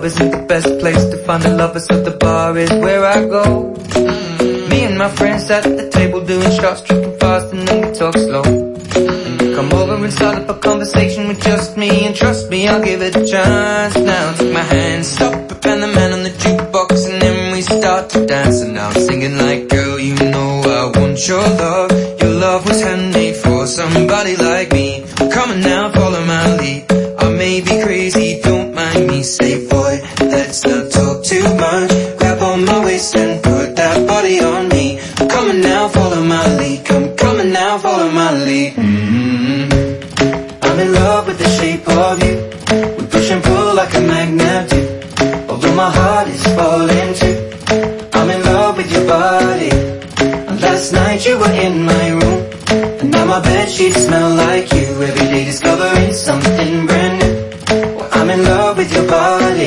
club isn't the best place to find a lover, so the bar is where I go. Me and my friends at the table doing shots, tripping fast, and then we talk slow. And you come over and start up a conversation with just me, and trust me, I'll give it a chance. Now take my hand, stop it, and the man on the jukebox, and then we start to dance. And now I'm singing like, girl, you know I want your love. Your love was handmade for somebody like me. Come on now, follow my lead. I may be crazy, don't mind me. Say, boy, let's not talk too much. Grab on my waist and put that body on me. Come on now, follow my lead. Come on now, follow my lead. I'm in love with the shape of you. We push and pull like a magnet do. Although my heart is falling too. I'm in love with your body. And last night you were in my room, and now my bedsheets smell like you. Every day discovering something brand new. Well, I'm in love with your body.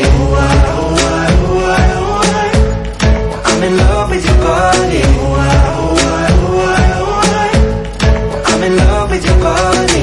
I'm in love with your body. I'm in love with your body.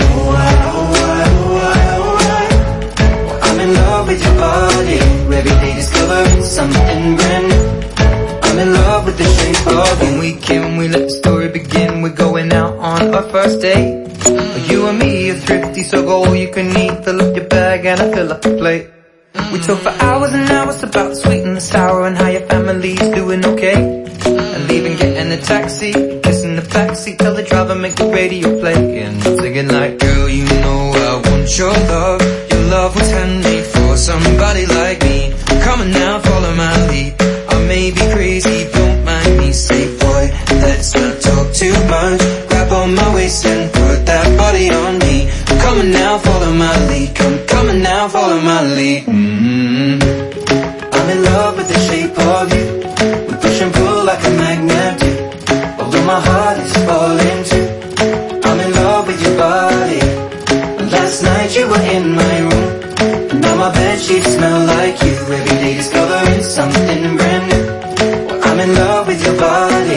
I'm in love with your body. Every day discovering something brand new. I'm in love with the shape of you. When we let the story begin, we're going out on our first date. You and me are thrifty, so go all you can eat. Fill up your bag and I fill up the plate. We talk for hours and hours about the sweet and the sour, and how your family's doing okay. And leaving, getting a taxi, kissing the backseat, tell the driver make the radio play. And I'm singing like, girl, you know I want your love. Your love was handmade for somebody like me. Come on now, follow my lead. I may be crazy, don't mind me. Say, boy, let's not talk too much. Grab on my waist and put that body on me. Come on now, follow my lead. Come on now, follow my lead. I'm in love with the shape of you. We push and pull like a magnet do. Although my heart is falling too. I'm in love with your body. Last night you were in my room, and now my bedsheets smell like you. Every day discovering something brand new. Well, I'm in love with your body.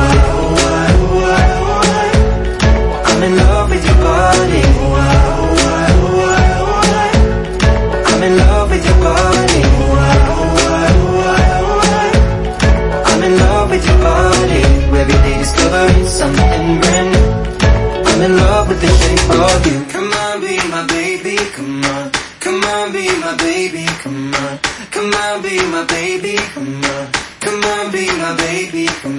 I'm in love with your body. I'm in love with your body. I'm in love with your body. Every day discovering something brand new. I'm in love with the shape of you. Come on, be my baby, come on. Come on, be my baby, come on. Come on, be my baby, come on. Come on, be my baby, come on.